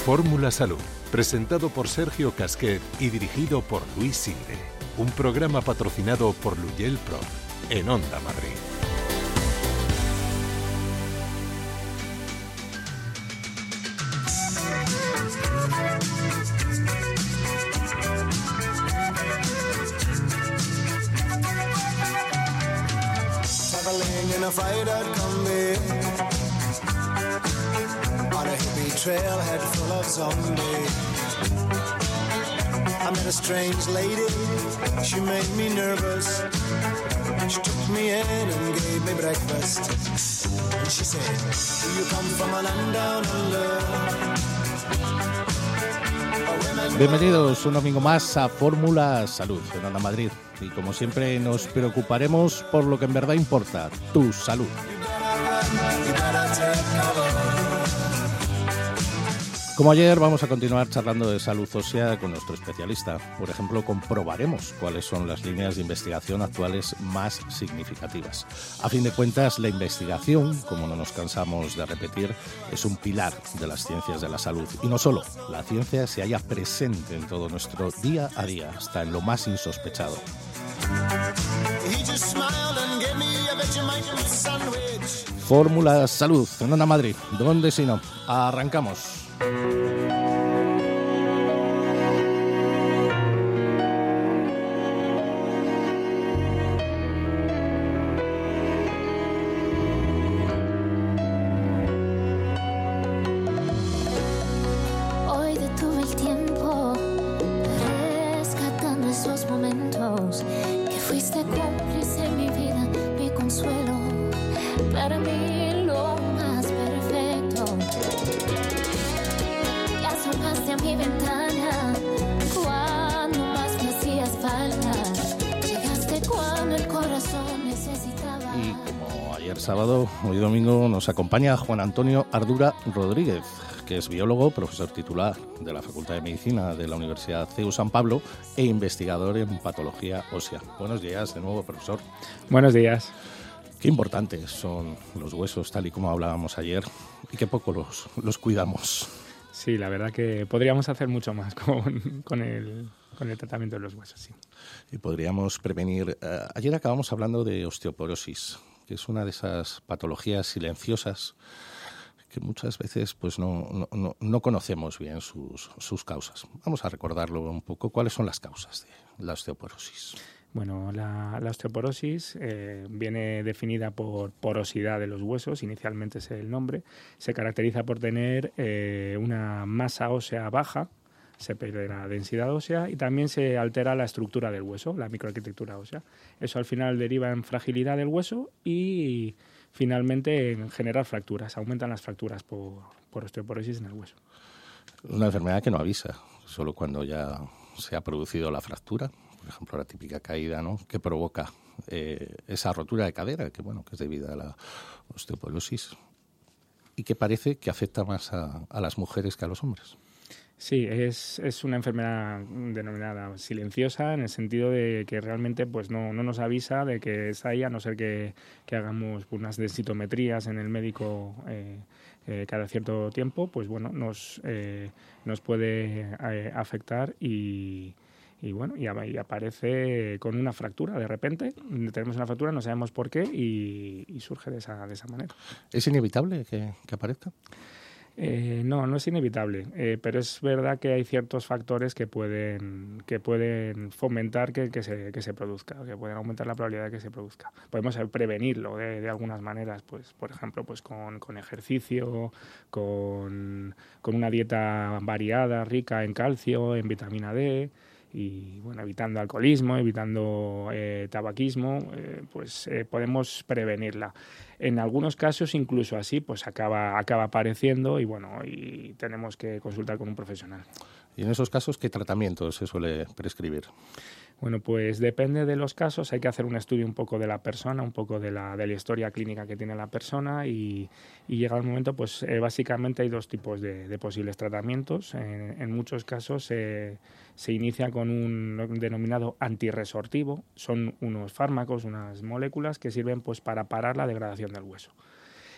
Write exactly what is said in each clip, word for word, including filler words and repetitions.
Fórmula Salud, presentado por Sergio Casquet y dirigido por Luis Silve. Un programa patrocinado por Luyel Pro, en Onda Madrid. In a fighter combi on a hippie trailhead full of zombies. I met a strange lady, she made me nervous. She took me in and gave me breakfast. And she said, do you come from a land down under? Bienvenidos un domingo más a Fórmula Salud en Onda Madrid. Y como siempre nos preocuparemos por lo que en verdad importa, tu salud. Como ayer, vamos a continuar charlando de salud ósea con nuestro especialista. Por ejemplo, comprobaremos cuáles son las líneas de investigación actuales más significativas. A fin de cuentas, la investigación, como no nos cansamos de repetir, es un pilar de las ciencias de la salud. Y no solo, la ciencia se halla presente en todo nuestro día a día, hasta en lo más insospechado. Fórmula Salud en Onda Madrid. ¿Dónde si no? Arrancamos. Hoy detuve el tiempo, rescatando esos momentos que fuiste cómplice en mi vida, mi consuelo, para mí lo más perfecto. Ya asomaste a mi ventana cuando más me hacías falta. Llegaste cuando el corazón necesitaba. Y como ayer sábado, hoy domingo nos acompaña Juan Antonio Ardura Rodríguez, que es biólogo, profesor titular de la Facultad de Medicina de la Universidad C E U San Pablo e investigador en patología ósea. Buenos días de nuevo, profesor. Buenos días. Qué importantes son los huesos, tal y como hablábamos ayer, y qué poco los, los cuidamos. Sí, la verdad que podríamos hacer mucho más con, con, el, con el tratamiento de los huesos, sí. Y podríamos prevenir... Eh, ayer acabamos hablando de osteoporosis, que es una de esas patologías silenciosas que muchas veces pues no, no, no, no conocemos bien sus, sus causas. Vamos a recordarlo un poco. ¿Cuáles son las causas de la osteoporosis? Bueno, la, la osteoporosis eh, viene definida por porosidad de los huesos, inicialmente es el nombre. Se caracteriza por tener eh, una masa ósea baja, se pierde la densidad ósea y también se altera la estructura del hueso, la microarquitectura ósea. Eso al final deriva en fragilidad del hueso y finalmente en generar fracturas, aumentan las fracturas por, por osteoporosis en el hueso. Una enfermedad que no avisa, solo cuando ya se ha producido la fractura. Por ejemplo, la típica caída, ¿no?, que provoca eh, esa rotura de cadera, que bueno, que es debida a la osteoporosis y que parece que afecta más a, a las mujeres que a los hombres. Sí, es, es una enfermedad denominada silenciosa en el sentido de que realmente pues no, no nos avisa de que está ahí, a no ser que, que hagamos unas densitometrías en el médico eh, eh, cada cierto tiempo, pues bueno, nos, eh, nos puede eh, afectar y... Y bueno, y aparece con una fractura de repente. Tenemos una fractura, no sabemos por qué y, y surge de esa, de esa manera. ¿Es inevitable que, que aparezca? Eh, no, no es inevitable, eh, pero es verdad que hay ciertos factores que pueden, que pueden fomentar que, que, se, que se produzca, que pueden aumentar la probabilidad de que se produzca. Podemos prevenirlo de, de algunas maneras, pues, por ejemplo, pues con, con ejercicio, con, con una dieta variada, rica en calcio, en vitamina D. Y bueno, evitando alcoholismo, evitando eh, tabaquismo, eh, pues eh, podemos prevenirla. En algunos casos, incluso así, pues acaba, acaba apareciendo y bueno, y tenemos que consultar con un profesional. ¿Y en esos casos qué tratamiento se suele prescribir? Bueno, pues depende de los casos, hay que hacer un estudio un poco de la persona, un poco de la, de la historia clínica que tiene la persona y, y llega el momento, pues eh, básicamente hay dos tipos de, de posibles tratamientos. En, en muchos casos eh, se inicia con un denominado antirresortivo, son unos fármacos, unas moléculas que sirven pues para parar la degradación del hueso.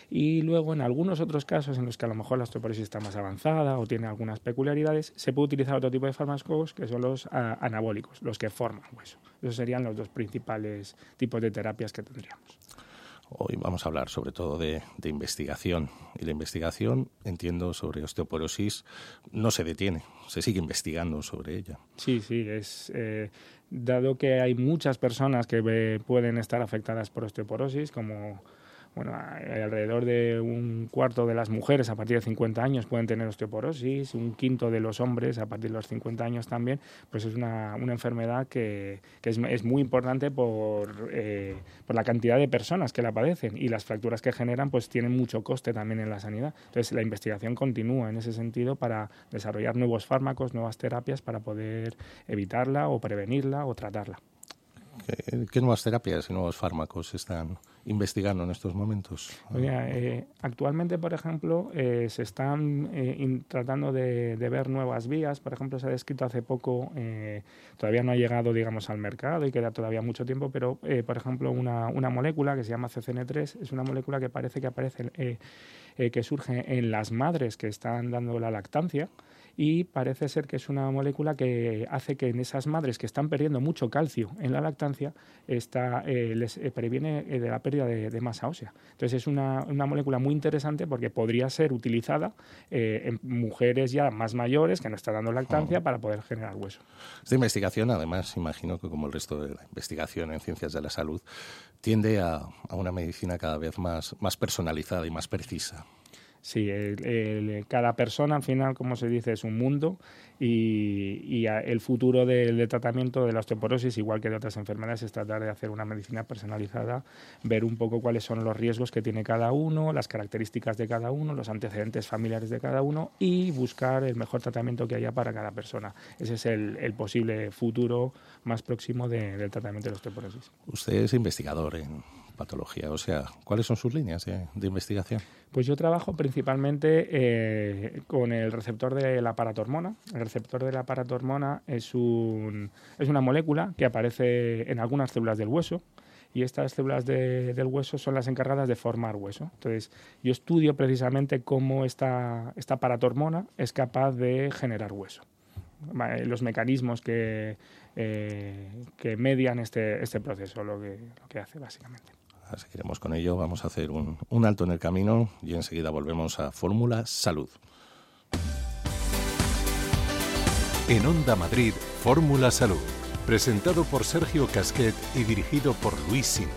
Y luego, en algunos otros casos en los que a lo mejor la osteoporosis está más avanzada o tiene algunas peculiaridades, se puede utilizar otro tipo de fármacos que son los a, anabólicos, los que forman hueso. Esos serían los dos principales tipos de terapias que tendríamos. Hoy vamos a hablar sobre todo de, de investigación. Y la investigación, entiendo, sobre osteoporosis no se detiene, se sigue investigando sobre ella. Sí, sí, es eh, dado que hay muchas personas que eh, pueden estar afectadas por osteoporosis, como bueno, alrededor de un cuarto de las mujeres a partir de cincuenta años pueden tener osteoporosis, un quinto de los hombres a partir de los cincuenta años también, pues es una, una enfermedad que, que es, es muy importante por, eh, por la cantidad de personas que la padecen, y las fracturas que generan pues tienen mucho coste también en la sanidad. Entonces la investigación continúa en ese sentido para desarrollar nuevos fármacos, nuevas terapias para poder evitarla o prevenirla o tratarla. ¿Qué, qué nuevas terapias y nuevos fármacos están investigando en estos momentos? Mira, eh, actualmente, por ejemplo, eh, se están eh, in, tratando de, de ver nuevas vías. Por ejemplo, se ha descrito hace poco, eh, todavía no ha llegado, digamos, al mercado y queda todavía mucho tiempo, pero, eh, por ejemplo, una, una molécula que se llama C C N tres es una molécula que parece que aparece, eh, eh, que surge en las madres que están dando la lactancia. Y parece ser que es una molécula que hace que en esas madres que están perdiendo mucho calcio en la lactancia, está, eh, les eh, previene eh, de la pérdida de, de masa ósea. Entonces es una, una molécula muy interesante porque podría ser utilizada eh, en mujeres ya más mayores que no están dando lactancia oh. para poder generar hueso. Esta investigación, además, imagino que como el resto de la investigación en ciencias de la salud, tiende a, a una medicina cada vez más, más personalizada y más precisa. Sí, el, el, cada persona al final, como se dice, es un mundo y, y el futuro del de tratamiento de la osteoporosis, igual que de otras enfermedades, es tratar de hacer una medicina personalizada, ver un poco cuáles son los riesgos que tiene cada uno, las características de cada uno, los antecedentes familiares de cada uno y buscar el mejor tratamiento que haya para cada persona. Ese es el, el posible futuro más próximo de, del tratamiento de la osteoporosis. Usted es investigador en patología, o sea, ¿cuáles son sus líneas de, de investigación? Pues yo trabajo principalmente eh, con el receptor de la paratormona. El receptor de la paratormona es, un, es una molécula que aparece en algunas células del hueso y estas células de, del hueso son las encargadas de formar hueso. Entonces, yo estudio precisamente cómo esta, esta paratormona es capaz de generar hueso. Los mecanismos que, eh, que median este, este proceso, lo que, lo que hace básicamente. Seguiremos con ello, vamos a hacer un, un alto en el camino y enseguida volvemos a Fórmula Salud. En Onda Madrid, Fórmula Salud, presentado por Sergio Casquet y dirigido por Luis Sinde.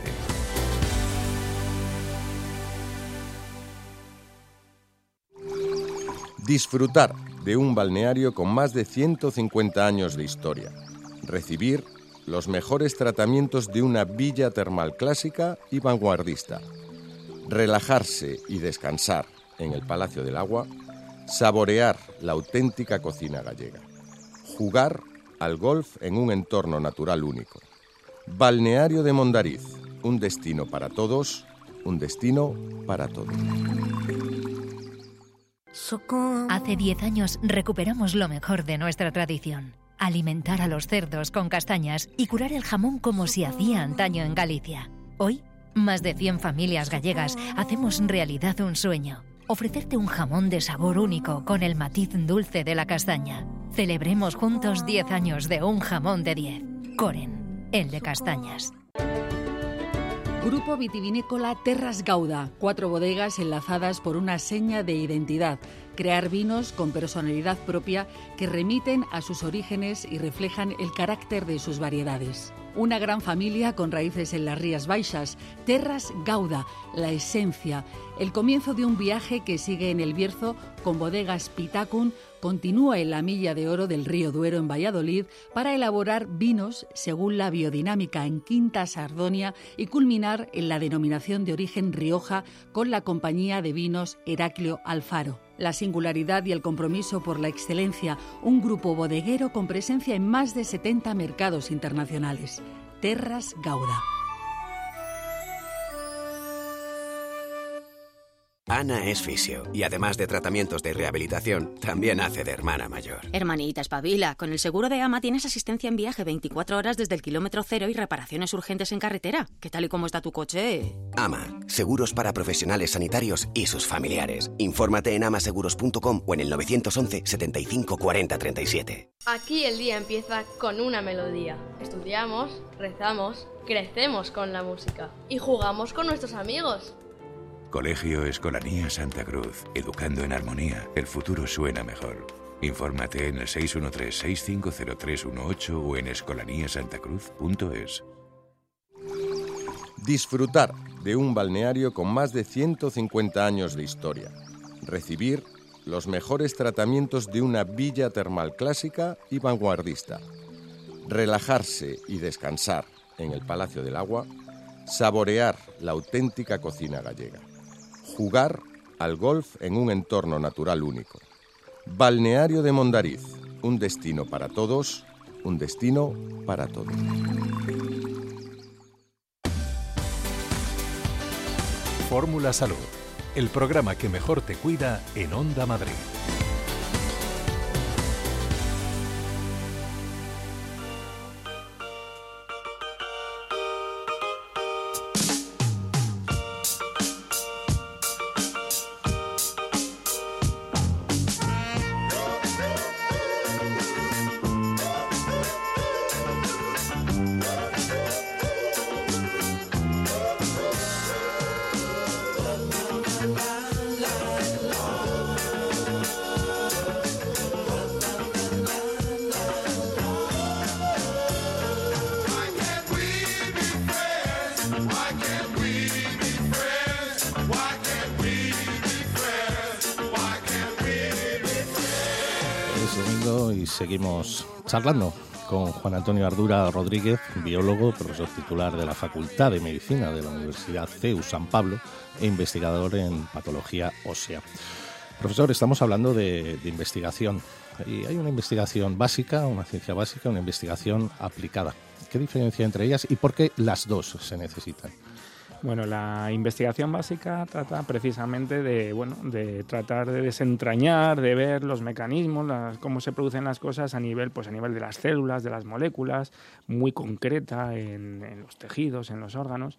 Disfrutar de un balneario con más de ciento cincuenta años de historia. Recibir los mejores tratamientos de una villa termal clásica y vanguardista. Relajarse y descansar en el Palacio del Agua. Saborear la auténtica cocina gallega. Jugar al golf en un entorno natural único. Balneario de Mondariz, un destino para todos, un destino para todos. Hace diez años recuperamos lo mejor de nuestra tradición. Alimentar a los cerdos con castañas y curar el jamón como se hacía antaño en Galicia. Hoy, más de cien familias gallegas hacemos realidad un sueño. Ofrecerte un jamón de sabor único con el matiz dulce de la castaña. Celebremos juntos diez años de un jamón de diez. Coren, el de castañas. Grupo vitivinícola Terras Gauda, cuatro bodegas enlazadas por una seña de identidad. Crear vinos con personalidad propia que remiten a sus orígenes y reflejan el carácter de sus variedades. Una gran familia con raíces en las Rías Baixas, Terras Gauda, la esencia, el comienzo de un viaje que sigue en el Bierzo con bodegas Pitacun, continúa en la Milla de Oro del Río Duero en Valladolid para elaborar vinos según la biodinámica en Quinta Sardonia y culminar en la denominación de origen Rioja con la compañía de vinos Heraclio Alfaro. La singularidad y el compromiso por la excelencia, un grupo bodeguero con presencia en más de setenta mercados internacionales. Terras Gauda. Ana es fisio y además de tratamientos de rehabilitación, también hace de hermana mayor. Hermanita, espabila. Con el seguro de AMA tienes asistencia en viaje veinticuatro horas desde el kilómetro cero y reparaciones urgentes en carretera. ¿Qué tal y cómo está tu coche? AMA, seguros para profesionales sanitarios y sus familiares. Infórmate en amaseguros punto com o en el nueve once, setenta y cinco, cuarenta, treinta y siete. Aquí el día empieza con una melodía. Estudiamos, rezamos, crecemos con la música y jugamos con nuestros amigos. Colegio Escolanía Santa Cruz. Educando en armonía, el futuro suena mejor. Infórmate en el seis uno tres, seis cinco cero tres uno ocho o en escolanía santa cruz punto es. Disfrutar de un balneario con más de ciento cincuenta años de historia. Recibir los mejores tratamientos de una villa termal clásica y vanguardista. Relajarse y descansar en el Palacio del Agua. Saborear la auténtica cocina gallega. Jugar al golf en un entorno natural único. Balneario de Mondariz, un destino para todos, un destino para todos. Fórmula Salud, el programa que mejor te cuida en Onda Madrid. Seguimos charlando con Juan Antonio Ardura Rodríguez, biólogo, profesor titular de la Facultad de Medicina de la Universidad C E U San Pablo e investigador en patología ósea. Profesor, estamos hablando de, de investigación y hay una investigación básica, una ciencia básica, una investigación aplicada. ¿Qué diferencia entre ellas y por qué las dos se necesitan? Bueno, la investigación básica trata precisamente de, bueno, de tratar de desentrañar, de ver los mecanismos, las, cómo se producen las cosas a nivel, pues a nivel de las células, de las moléculas, muy concreta en, en los tejidos, en los órganos,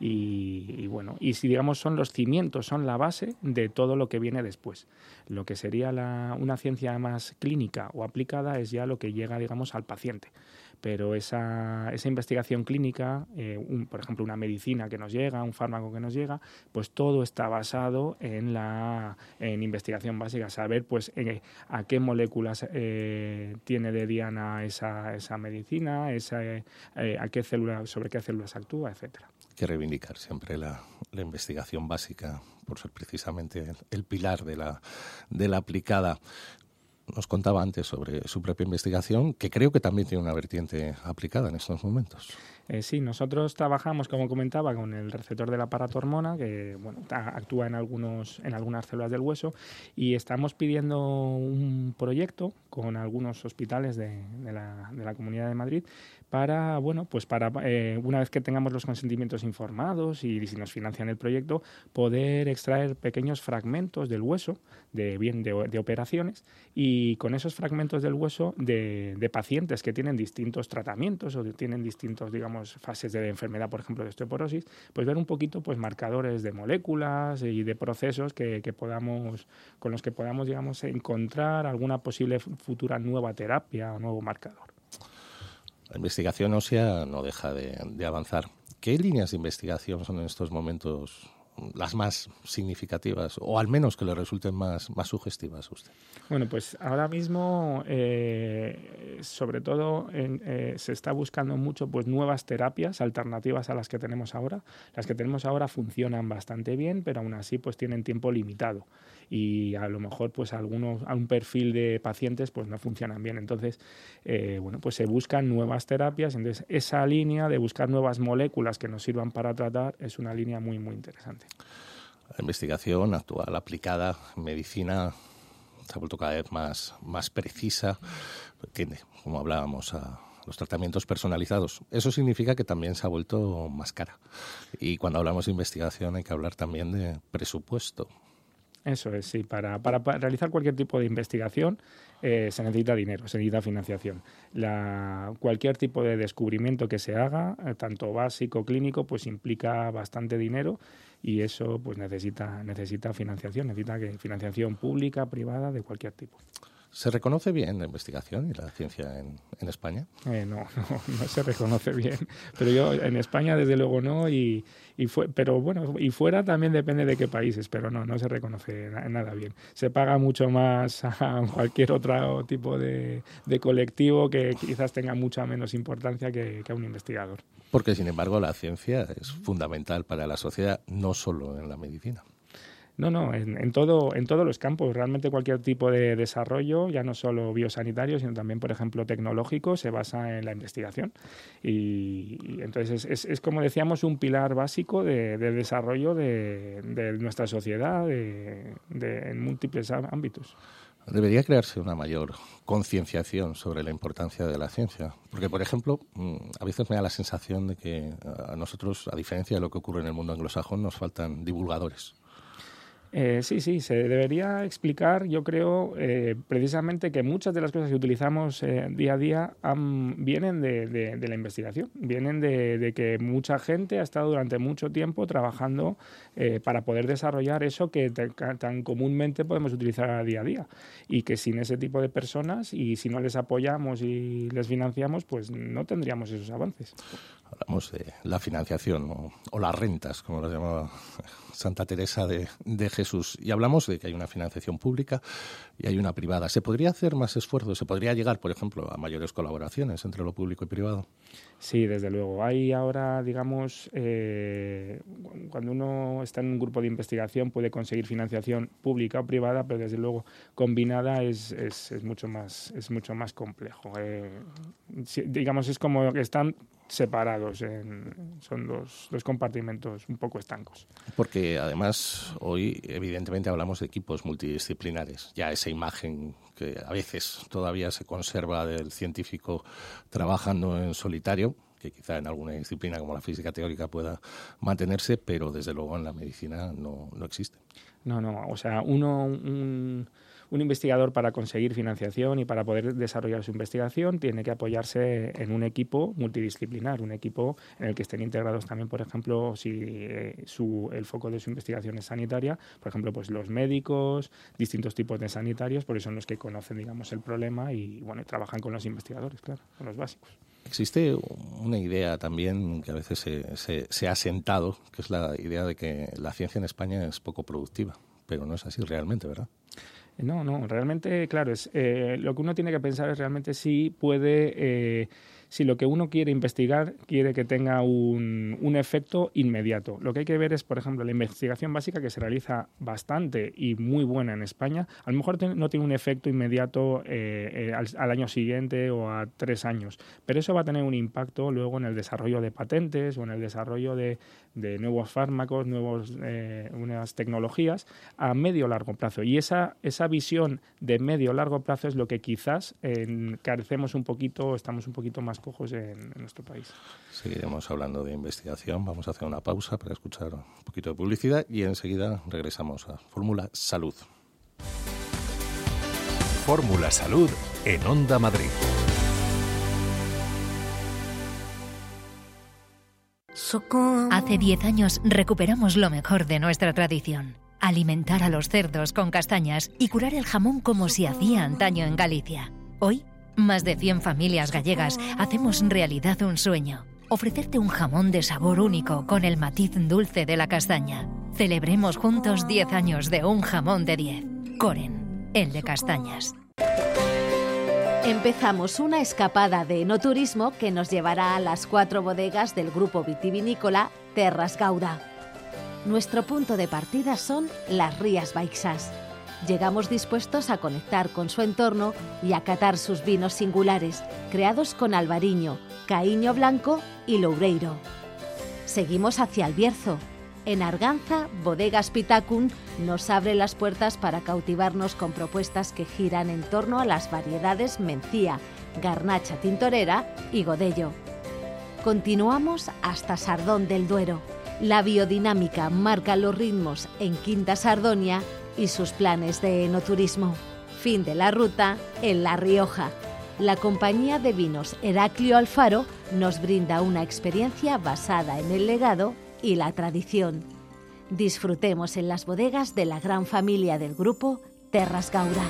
y, y bueno, y si digamos son los cimientos, son la base de todo lo que viene después. Lo que sería la, una ciencia más clínica o aplicada es ya lo que llega, digamos, al paciente. Pero esa, esa investigación clínica, eh, un, por ejemplo, una medicina que nos llega, un fármaco que nos llega, pues todo está basado en la en investigación básica, saber pues eh, a qué moléculas eh, tiene de diana esa, esa medicina, esa, eh, a qué células, sobre qué células actúa, etcétera. Hay que reivindicar siempre la, la investigación básica por ser precisamente el, el pilar de la, de la aplicada. Nos contaba antes sobre su propia investigación, que creo que también tiene una vertiente aplicada en estos momentos. Eh, sí, nosotros trabajamos, como comentaba, con el receptor de la paratormona, que bueno, actúa en, algunos, en algunas células del hueso, y estamos pidiendo un proyecto con algunos hospitales de, de, la, de la Comunidad de Madrid para, bueno, pues para eh, una vez que tengamos los consentimientos informados y, y si nos financian el proyecto, poder extraer pequeños fragmentos del hueso, de, bien de, de operaciones, y con esos fragmentos del hueso de, de pacientes que tienen distintos tratamientos o que tienen distintos, digamos, fases de enfermedad, por ejemplo, de osteoporosis, pues ver un poquito pues marcadores de moléculas y de procesos que, que podamos, con los que podamos, digamos, encontrar alguna posible futura nueva terapia o nuevo marcador. La investigación ósea no deja de, de avanzar. ¿Qué líneas de investigación son en estos momentos las más significativas o al menos que le resulten más, más sugestivas a usted? Bueno, pues ahora mismo, eh, sobre todo, en, eh, se está buscando mucho pues nuevas terapias alternativas a las que tenemos ahora. Las que tenemos ahora funcionan bastante bien, pero aún así pues tienen tiempo limitado y a lo mejor pues algunos a un perfil de pacientes pues no funcionan bien. Entonces, eh, bueno, pues se buscan nuevas terapias. Entonces, esa línea de buscar nuevas moléculas que nos sirvan para tratar es una línea muy, muy interesante. La investigación actual aplicada en medicina se ha vuelto cada vez más, más precisa, tiende, como hablábamos, a los tratamientos personalizados. Eso significa que también se ha vuelto más cara. Y cuando hablamos de investigación hay que hablar también de presupuesto. Eso es, sí. Para, para, para realizar cualquier tipo de investigación eh, se necesita dinero, se necesita financiación. La, cualquier tipo de descubrimiento que se haga, eh, tanto básico, clínico, pues implica bastante dinero y eso pues necesita, necesita financiación, necesita que, financiación pública, privada, de cualquier tipo. ¿Se reconoce bien la investigación y la ciencia en, en España? Eh, no, no, no se reconoce bien. Pero yo en España desde luego no y, y fue, pero bueno, y fuera también depende de qué países, pero no, no se reconoce na, nada bien. Se paga mucho más a cualquier otro tipo de, de colectivo que quizás tenga mucha menos importancia que, que a un investigador. Porque sin embargo la ciencia es fundamental para la sociedad, no solo en la medicina. No, no, en, en, todo, en todos los campos. Realmente cualquier tipo de desarrollo, ya no solo biosanitario, sino también, por ejemplo, tecnológico, se basa en la investigación. Y, y entonces es, es, es, como decíamos, un pilar básico de, de desarrollo de, de nuestra sociedad de, de, en múltiples ámbitos. Debería crearse una mayor concienciación sobre la importancia de la ciencia. Porque, por ejemplo, a veces me da la sensación de que a nosotros, a diferencia de lo que ocurre en el mundo anglosajón, nos faltan divulgadores. Eh, sí, sí, se debería explicar, yo creo, eh, precisamente que muchas de las cosas que utilizamos eh, día a día um, vienen de, de, de la investigación, vienen de, de que mucha gente ha estado durante mucho tiempo trabajando eh, para poder desarrollar eso que te, tan comúnmente podemos utilizar a día a día y que sin ese tipo de personas y si no les apoyamos y les financiamos, pues no tendríamos esos avances. Hablamos de la financiación o, o las rentas, como las llamaba Santa Teresa de, de Jesús. Y hablamos de que hay una financiación pública y hay una privada. ¿Se podría hacer más esfuerzo? ¿Se podría llegar, por ejemplo, a mayores colaboraciones entre lo público y privado? Sí, desde luego. Hay ahora, digamos, eh, cuando uno está en un grupo de investigación puede conseguir financiación pública o privada, pero desde luego combinada es, es, es, mucho, más, es mucho más complejo. Eh, si, digamos, es como que están separados, en, son dos, dos compartimentos un poco estancos. Porque además hoy evidentemente hablamos de equipos multidisciplinares, ya esa imagen que a veces todavía se conserva del científico trabajando en solitario, que quizá en alguna disciplina como la física teórica pueda mantenerse, pero desde luego en la medicina no, no existe. No, no, o sea, uno... Un... Un investigador para conseguir financiación y para poder desarrollar su investigación tiene que apoyarse en un equipo multidisciplinar, un equipo en el que estén integrados también, por ejemplo, si eh, su, el foco de su investigación es sanitaria, por ejemplo, pues los médicos, distintos tipos de sanitarios, porque son los que conocen, digamos, el problema y, bueno, trabajan con los investigadores, claro, con los básicos. Existe una idea también que a veces se, se, se ha sentado, que es la idea de que la ciencia en España es poco productiva, pero no es así realmente, ¿verdad? No, no, realmente, claro, es eh, lo que uno tiene que pensar es realmente si puede, eh, si lo que uno quiere investigar quiere que tenga un, un efecto inmediato. Lo que hay que ver es, por ejemplo, la investigación básica que se realiza bastante y muy buena en España, a lo mejor no tiene un efecto inmediato eh, eh, al, al año siguiente o a tres años, pero eso va a tener un impacto luego en el desarrollo de patentes o en el desarrollo de, de nuevos fármacos, nuevos, eh, nuevas tecnologías a medio o largo plazo. Y esa, esa visión de medio o largo plazo es lo que quizás eh, carecemos un poquito, estamos un poquito más cojos en, en nuestro país. Seguiremos hablando de investigación. Vamos a hacer una pausa para escuchar un poquito de publicidad y enseguida regresamos a Fórmula Salud. Fórmula Salud en Onda Madrid. Hace diez años recuperamos lo mejor de nuestra tradición. Alimentar a los cerdos con castañas y curar el jamón como se hacía antaño en Galicia. Hoy, más de cien familias gallegas hacemos realidad un sueño. Ofrecerte un jamón de sabor único con el matiz dulce de la castaña. Celebremos juntos diez años de un jamón de diez. Coren, el de castañas. Empezamos una escapada de enoturismo que nos llevará a las cuatro bodegas del grupo vitivinícola Terras Gauda. Nuestro punto de partida son las Rías Baixas. Llegamos dispuestos a conectar con su entorno y a catar sus vinos singulares, creados con albariño, caíño blanco y loureiro. Seguimos hacia el Bierzo. En Arganza, Bodegas Pitacun nos abre las puertas para cautivarnos con propuestas que giran en torno a las variedades Mencía, Garnacha Tintorera y Godello. Continuamos hasta Sardón del Duero. La biodinámica marca los ritmos en Quinta Sardonia y sus planes de enoturismo. Fin de la ruta en La Rioja. La compañía de vinos Heraclio Alfaro nos brinda una experiencia basada en el legado y la tradición. Disfrutemos en las bodegas de la gran familia del grupo Terras Gauda.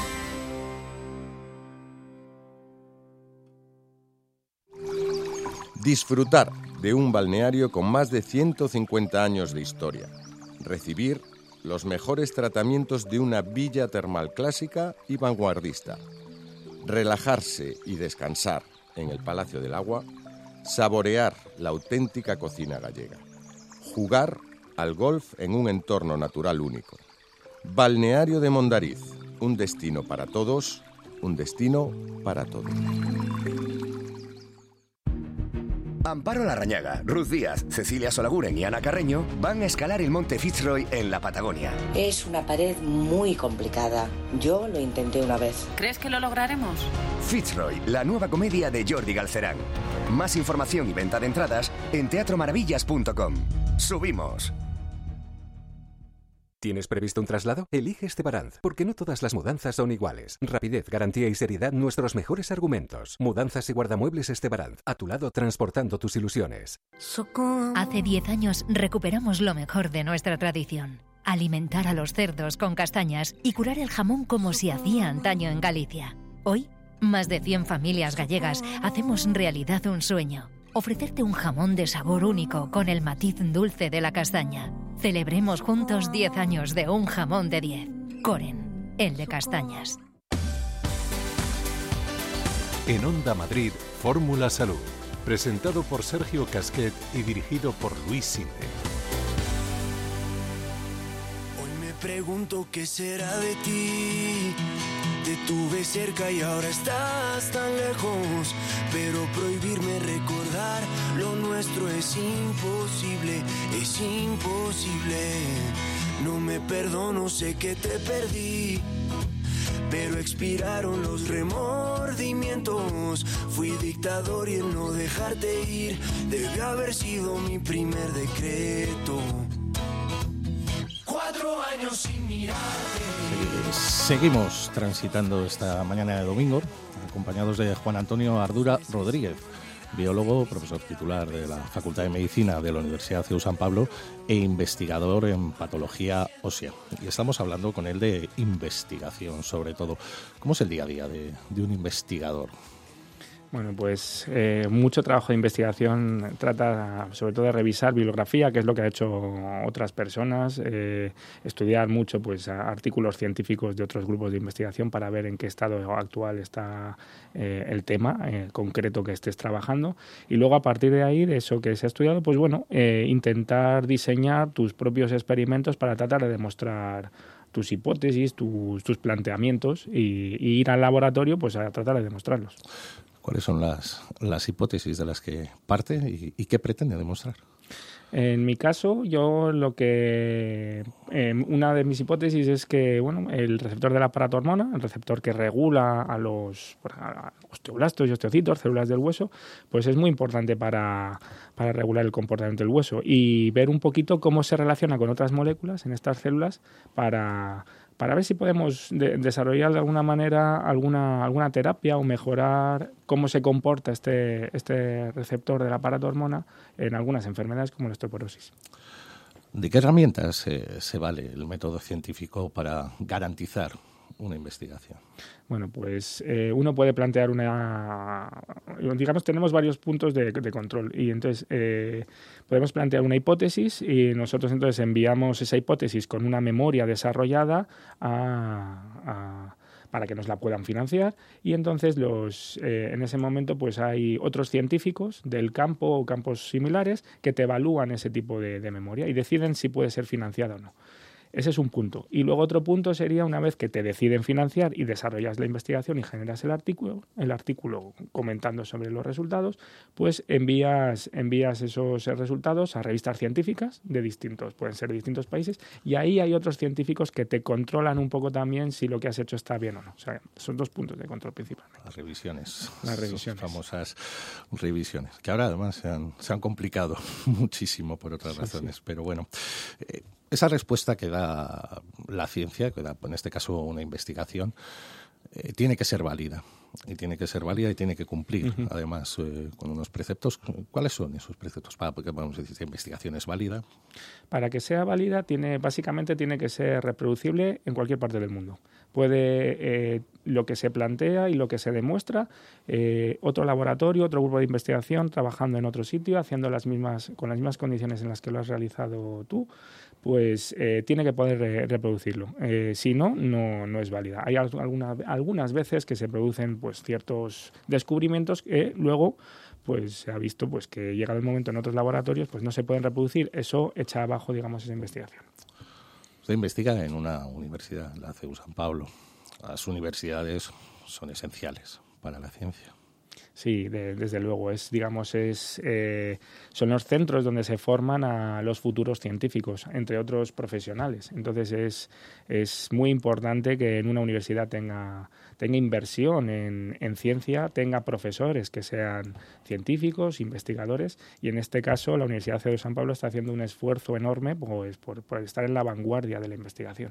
Disfrutar de un balneario con más de ciento cincuenta años de historia. Recibir los mejores tratamientos de una villa termal clásica y vanguardista. Relajarse y descansar en el Palacio del Agua. Saborear la auténtica cocina gallega. Jugar al golf en un entorno natural único. Balneario de Mondariz, un destino para todos, un destino para todos. Amparo Larrañaga, Ruth Díaz, Cecilia Solaguren y Ana Carreño van a escalar el monte Fitzroy en la Patagonia. Es una pared muy complicada. Yo lo intenté una vez. ¿Crees que lo lograremos? Fitzroy, la nueva comedia de Jordi Galcerán. Más información y venta de entradas en teatro maravillas punto com. ¡Subimos! ¿Tienes previsto un traslado? Elige Estebaranz, porque no todas las mudanzas son iguales. Rapidez, garantía y seriedad, nuestros mejores argumentos. Mudanzas y guardamuebles Estebaranz, a tu lado transportando tus ilusiones. Hace diez años recuperamos lo mejor de nuestra tradición. Alimentar a los cerdos con castañas y curar el jamón como se hacía antaño en Galicia. Hoy, más de cien familias gallegas hacemos realidad un sueño. Ofrecerte un jamón de sabor único con el matiz dulce de la castaña. Celebremos juntos diez años de un jamón de diez. Coren, el de castañas. En Onda Madrid, Fórmula Salud. Presentado por Sergio Casquet y dirigido por Luis Silve. Hoy me pregunto qué será de ti. Te tuve cerca y ahora estás tan lejos, pero prohibirme recordar lo nuestro es imposible, es imposible. No me perdono, sé que te perdí, pero expiraron los remordimientos. Fui dictador y el no dejarte ir debió haber sido mi primer decreto. Cuatro años sin mirarte. Seguimos transitando esta mañana de domingo, acompañados de Juan Antonio Ardura Rodríguez, biólogo, profesor titular de la Facultad de Medicina de la Universidad C E U San Pablo e investigador en patología ósea. Y estamos hablando con él de investigación, sobre todo. ¿Cómo es el día a día de, de un investigador? Bueno, pues eh, mucho trabajo de investigación trata sobre todo de revisar bibliografía, que es lo que ha hecho otras personas, eh, estudiar mucho pues artículos científicos de otros grupos de investigación para ver en qué estado actual está eh, el tema eh, concreto que estés trabajando, y luego a partir de ahí, de eso que se ha estudiado, pues bueno, eh, intentar diseñar tus propios experimentos para tratar de demostrar tus hipótesis, tus, tus planteamientos y, y ir al laboratorio pues a tratar de demostrarlos. ¿Cuáles son las, las hipótesis de las que parte y, y qué pretende demostrar? En mi caso, yo lo que... Eh, una de mis hipótesis es que bueno, el receptor de la paratormona, el receptor que regula a los a osteoblastos y osteocitos, células del hueso, pues es muy importante para, para regular el comportamiento del hueso y ver un poquito cómo se relaciona con otras moléculas en estas células para... para ver si podemos de- desarrollar de alguna manera alguna, alguna terapia o mejorar cómo se comporta este, este receptor de la paratormona en algunas enfermedades como la osteoporosis. ¿De qué herramientas eh, se vale el método científico para garantizar una investigación? Bueno, pues eh, uno puede plantear una... Digamos, tenemos varios puntos de, de control y entonces eh, podemos plantear una hipótesis y nosotros entonces enviamos esa hipótesis con una memoria desarrollada a, a, para que nos la puedan financiar y entonces los eh, en ese momento pues hay otros científicos del campo o campos similares que te evalúan ese tipo de, de memoria y deciden si puede ser financiada o no. Ese es un punto. Y luego otro punto sería una vez que te deciden financiar y desarrollas la investigación y generas el artículo, el artículo comentando sobre los resultados, pues envías, envías esos resultados a revistas científicas de distintos, pueden ser de distintos países, y ahí hay otros científicos que te controlan un poco también si lo que has hecho está bien o no. O sea, son dos puntos de control principalmente. Las revisiones. Las revisiones. Esas famosas revisiones, que ahora además se han, se han complicado muchísimo por otras Sí, razones. sí. Pero bueno, eh, esa respuesta que da la ciencia, que da en este caso una investigación, eh, tiene que ser válida. Y tiene que ser válida y tiene que cumplir, uh-huh. además, eh, con unos preceptos. ¿Cuáles son esos preceptos para que podamos decir que la investigación es válida? Para que sea válida, tiene, básicamente tiene que ser reproducible en cualquier parte del mundo. Puede, eh, lo que se plantea y lo que se demuestra, eh, otro laboratorio, otro grupo de investigación, trabajando en otro sitio, haciendo las mismas, con las mismas condiciones en las que lo has realizado tú, pues eh, tiene que poder re- reproducirlo. Eh, si no, no, no es válida. Hay alguna, algunas veces que se producen pues ciertos descubrimientos que luego pues se ha visto pues que llegado el momento en otros laboratorios pues no se pueden reproducir. Eso echa abajo, digamos, esa investigación. Usted investiga en una universidad, la C E U San Pablo. Las universidades son esenciales para la ciencia. Sí, de, desde luego. Es, digamos, es, eh, son los centros donde se forman a los futuros científicos, entre otros profesionales. Entonces es, es muy importante que en una universidad tenga, tenga inversión en, en ciencia, tenga profesores que sean científicos, investigadores, y en este caso la Universidad C E U San Pablo está haciendo un esfuerzo enorme pues, por, por estar en la vanguardia de la investigación.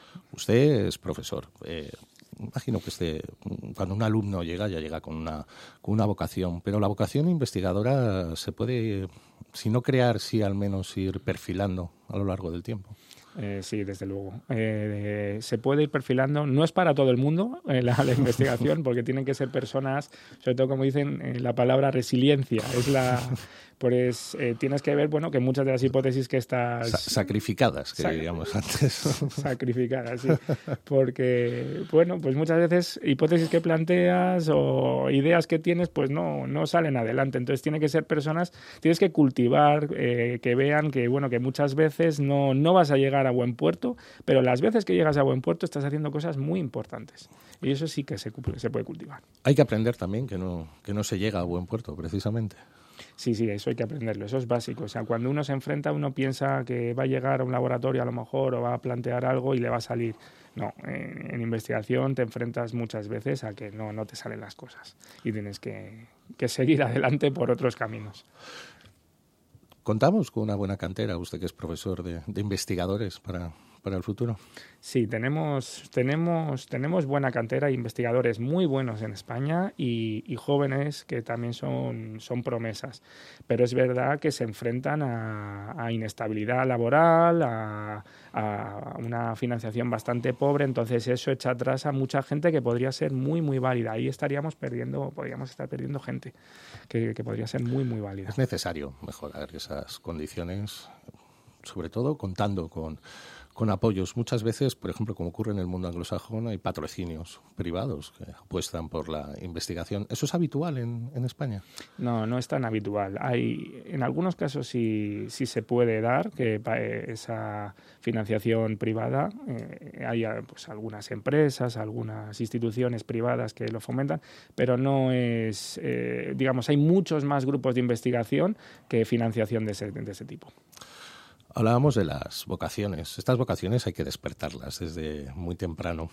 Usted es profesor. Eh, imagino que este, cuando un alumno llega, ya llega con una, con una vocación, pero la vocación investigadora se puede, si no crear, sí al menos ir perfilando a lo largo del tiempo. Eh, sí, desde luego. Eh, se puede ir perfilando. No es para todo el mundo eh, la, la investigación, porque tienen que ser personas, sobre todo como dicen, eh, la palabra resiliencia. Es la, pues eh, tienes que ver, bueno, que muchas de las hipótesis que estás... Sa- sacrificadas, que Sac- diríamos antes. Sacrificadas, sí. Porque, bueno, pues muchas veces hipótesis que planteas o ideas que tienes, pues no, no salen adelante. Entonces tiene que ser personas, tienes que cultivar, eh, que vean que, bueno, que muchas veces no, no vas a llegar a buen puerto, pero las veces que llegas a buen puerto estás haciendo cosas muy importantes. Y eso sí que se, se puede cultivar. Hay que aprender también que no, que no se llega a buen puerto, precisamente. Sí, sí, eso hay que aprenderlo, eso es básico. O sea, cuando uno se enfrenta, uno piensa que va a llegar a un laboratorio a lo mejor o va a plantear algo y le va a salir. No, en, en investigación te enfrentas muchas veces a que no, no te salen las cosas y tienes que, que seguir adelante por otros caminos. ¿Contamos con una buena cantera, usted que es profesor de, de investigadores para, para el futuro? Sí, tenemos, tenemos, tenemos buena cantera, investigadores muy buenos en España y, y jóvenes que también son, son promesas. Pero es verdad que se enfrentan a, a inestabilidad laboral, a, a una financiación bastante pobre, entonces eso echa atrás a mucha gente que podría ser muy, muy válida. Ahí estaríamos perdiendo, podríamos estar perdiendo gente que, que podría ser muy, muy válida. Es necesario mejorar esas condiciones, sobre todo contando con... con apoyos. Muchas veces, por ejemplo, como ocurre en el mundo anglosajón, hay patrocinios privados que apuestan por la investigación. ¿Eso es habitual en, en España? No, no es tan habitual. Hay, en algunos casos sí, sí se puede dar que esa financiación privada, eh, hay pues, algunas empresas, algunas instituciones privadas que lo fomentan, pero no es, eh, digamos, hay muchos más grupos de investigación que financiación de ese, de ese tipo. Hablábamos de las vocaciones. Estas vocaciones hay que despertarlas desde muy temprano.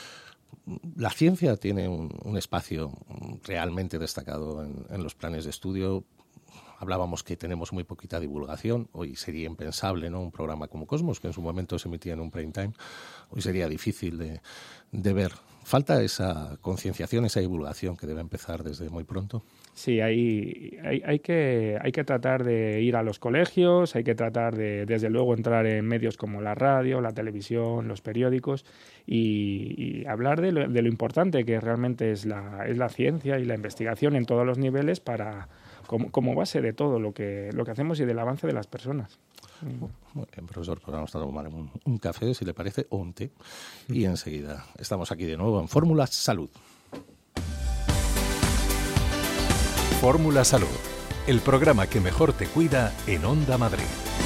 La ciencia tiene un, un espacio realmente destacado en, en los planes de estudio. Hablábamos que tenemos muy poquita divulgación. Hoy sería impensable, ¿no? Un programa como Cosmos, que en su momento se emitía en un prime time. Hoy sería difícil de, de ver. Falta esa concienciación, esa divulgación que debe empezar desde muy pronto. Sí, hay, hay, hay, que, hay que tratar de ir a los colegios, hay que tratar de, desde luego, entrar en medios como la radio, la televisión, los periódicos y, y hablar de lo, de lo importante que realmente es la, es la ciencia y la investigación en todos los niveles para, como, como base de todo lo que, lo que hacemos y del avance de las personas. Muy bien, profesor, pues vamos a tomar un, un café, si le parece, o un té, y enseguida estamos aquí de nuevo en Fórmula Salud. Fórmula Salud, el programa que mejor te cuida en Onda Madrid.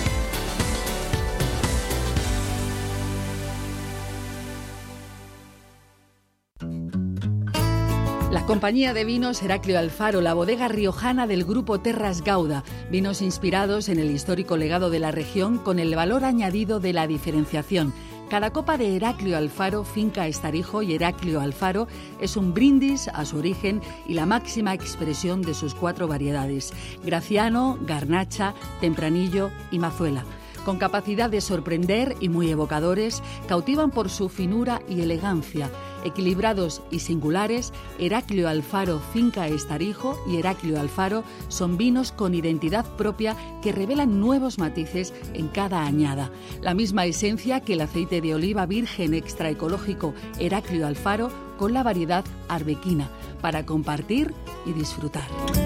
La compañía de vinos Heraclio Alfaro, la bodega riojana del grupo Terras Gauda, vinos inspirados en el histórico legado de la región con el valor añadido de la diferenciación. Cada copa de Heraclio Alfaro, finca Estarijo y Heraclio Alfaro, es un brindis a su origen y la máxima expresión de sus cuatro variedades: Graciano, Garnacha, Tempranillo y Mazuela. Con capacidad de sorprender y muy evocadores, cautivan por su finura y elegancia. Equilibrados y singulares, Heraclio Alfaro Finca Estarijo y Heraclio Alfaro son vinos con identidad propia que revelan nuevos matices en cada añada. La misma esencia que el aceite de oliva virgen extra ecológico Heraclio Alfaro con la variedad arbequina, para compartir y disfrutar.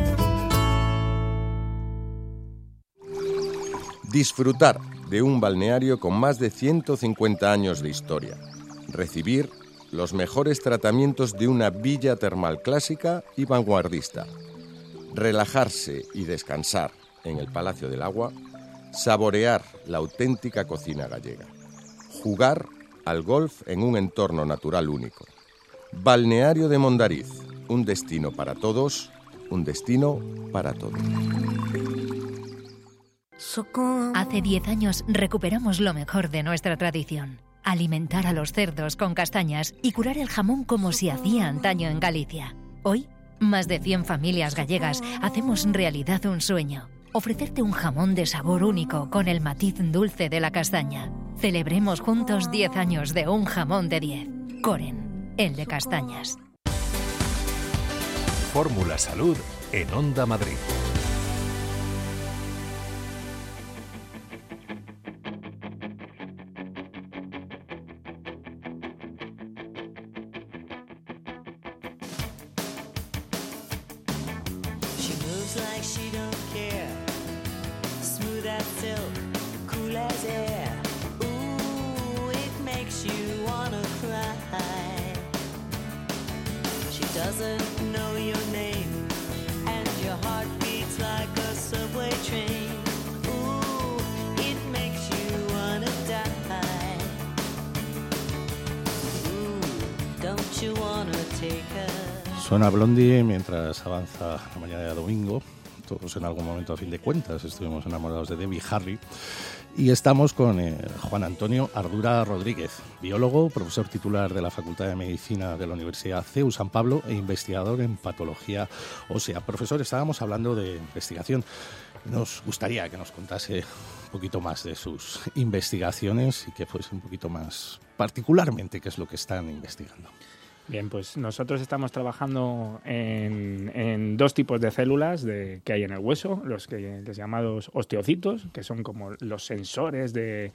Disfrutar de un balneario con más de ciento cincuenta años de historia. Recibir los mejores tratamientos de una villa termal clásica y vanguardista. Relajarse y descansar en el Palacio del Agua. Saborear la auténtica cocina gallega. Jugar al golf en un entorno natural único. Balneario de Mondariz, un destino para todos, un destino para todos. Hace diez años recuperamos lo mejor de nuestra tradición. Alimentar a los cerdos con castañas y curar el jamón como se hacía antaño en Galicia. Hoy, más de cien familias gallegas hacemos realidad un sueño. Ofrecerte un jamón de sabor único con el matiz dulce de la castaña. Celebremos juntos diez años de un jamón de diez. Coren, el de castañas. Fórmula Salud en Onda Madrid. Suena Blondie mientras avanza la mañana de domingo. Todos en algún momento, a fin de cuentas, estuvimos enamorados de Debbie Harry. Y estamos con eh, Juan Antonio Ardura Rodríguez, biólogo, profesor titular de la Facultad de Medicina de la Universidad C E U San Pablo e investigador en patología ósea. Profesor, estábamos hablando de investigación. Nos gustaría que nos contase un poquito más de sus investigaciones y que fuese un poquito más particularmente qué es lo que están investigando. Bien, pues nosotros estamos trabajando en, en dos tipos de células de, que hay en el hueso, los que les llamados osteocitos, que son como los sensores de,